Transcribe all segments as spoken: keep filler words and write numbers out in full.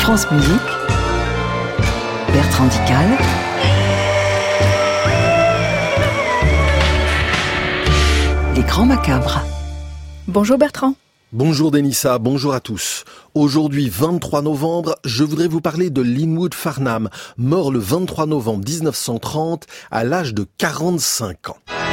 France Musique, Bertrand Dical. Les Grands Macabres. Bonjour Bertrand. Bonjour Denissa, bonjour à tous. Aujourd'hui, vingt-trois novembre, je voudrais vous parler de Linwood Farnham, mort le vingt-trois novembre dix-neuf cent trente à l'âge de quarante-cinq ans.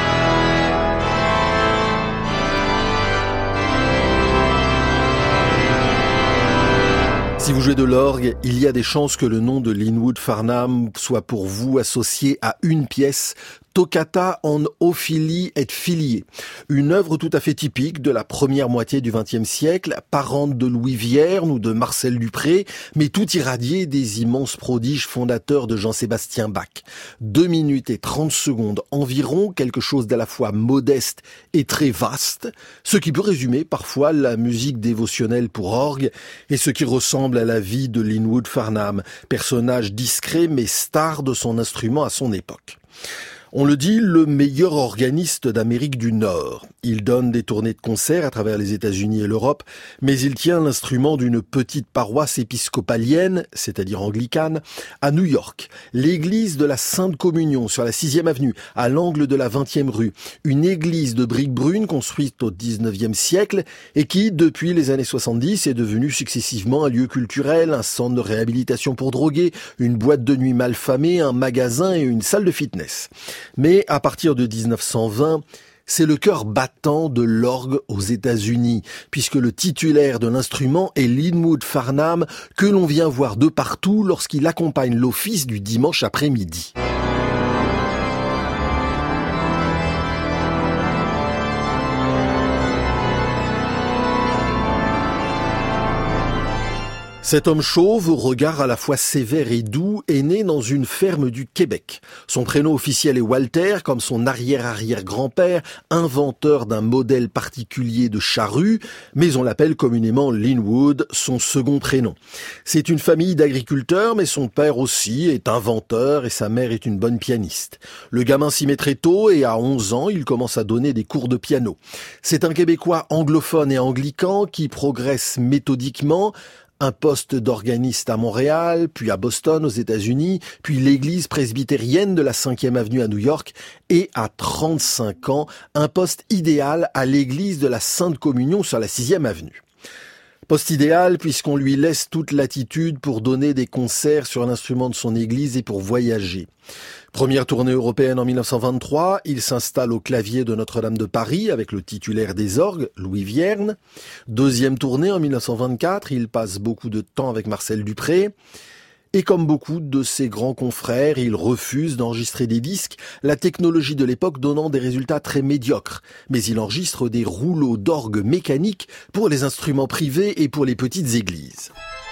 Si vous jouez de l'orgue, il y a des chances que le nom de Linwood Farnham soit pour vous associé à une pièce, Toccata en Ophélie et Philie, une œuvre tout à fait typique de la première moitié du vingtième siècle, parente de Louis Vierne ou de Marcel Dupré, mais tout irradié des immenses prodiges fondateurs de Jean-Sébastien Bach. Deux minutes et trente secondes environ, quelque chose d'à la fois modeste et très vaste, ce qui peut résumer parfois la musique dévotionnelle pour orgue et ce qui ressemble à la vie de Linwood Farnham, personnage discret mais star de son instrument à son époque. On le dit, le meilleur organiste d'Amérique du Nord. Il donne des tournées de concerts à travers les États-Unis et l'Europe, mais il tient l'instrument d'une petite paroisse épiscopalienne, c'est-à-dire anglicane, à New York, l'église de la Sainte Communion sur la sixième avenue, à l'angle de la vingtième rue, une église de briques brunes construite au dix-neuvième siècle et qui, depuis les années soixante-dix, est devenue successivement un lieu culturel, un centre de réhabilitation pour drogués, une boîte de nuit malfamée, un magasin et une salle de fitness. Mais à partir de dix-neuf cent vingt, c'est le cœur battant de l'orgue aux États-Unis, puisque le titulaire de l'instrument est Linwood Farnham, que l'on vient voir de partout lorsqu'il accompagne l'office du dimanche après-midi. Cet homme chauve, au regard à la fois sévère et doux, est né dans une ferme du Québec. Son prénom officiel est Walter, comme son arrière-arrière-grand-père, inventeur d'un modèle particulier de charrue, mais on l'appelle communément Linwood, son second prénom. C'est une famille d'agriculteurs, mais son père aussi est inventeur et sa mère est une bonne pianiste. Le gamin s'y met très tôt et à onze ans, il commence à donner des cours de piano. C'est un Québécois anglophone et anglican qui progresse méthodiquement. Un poste d'organiste à Montréal, puis à Boston aux États-Unis, puis l'église presbytérienne de la cinquième avenue à New York, et à trente-cinq ans, un poste idéal à l'église de la Sainte Communion sur la sixième avenue. Poste idéal puisqu'on lui laisse toute latitude pour donner des concerts sur l'instrument de son église et pour voyager. Première tournée européenne en dix-neuf cent vingt-trois, il s'installe au clavier de Notre-Dame de Paris avec le titulaire des orgues, Louis Vierne. Deuxième tournée en dix-neuf cent vingt-quatre, il passe beaucoup de temps avec Marcel Dupré. Et comme beaucoup de ses grands confrères, il refuse d'enregistrer des disques, la technologie de l'époque donnant des résultats très médiocres. Mais il enregistre des rouleaux d'orgue mécaniques pour les instruments privés et pour les petites églises.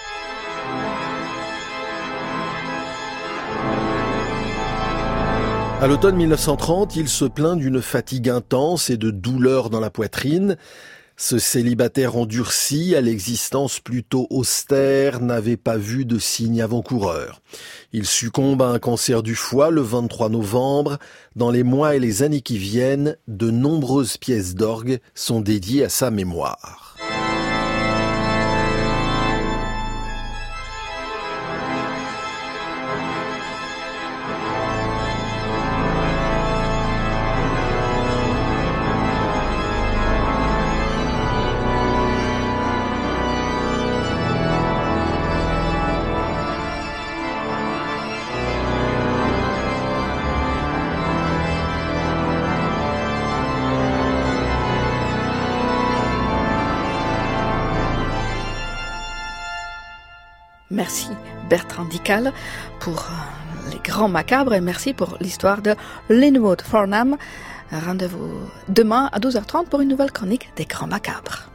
À l'automne dix-neuf cent trente, il se plaint d'une fatigue intense et de douleurs dans la poitrine. Ce célibataire endurci, à l'existence plutôt austère, n'avait pas vu de signe avant-coureur. Il succombe à un cancer du foie le vingt-trois novembre. Dans les mois et les années qui viennent, de nombreuses pièces d'orgue sont dédiées à sa mémoire. Merci Bertrand Dical pour les Grands Macabres et merci pour l'histoire de Linwood Farnham. Rendez-vous demain à douze heures trente pour une nouvelle chronique des Grands Macabres.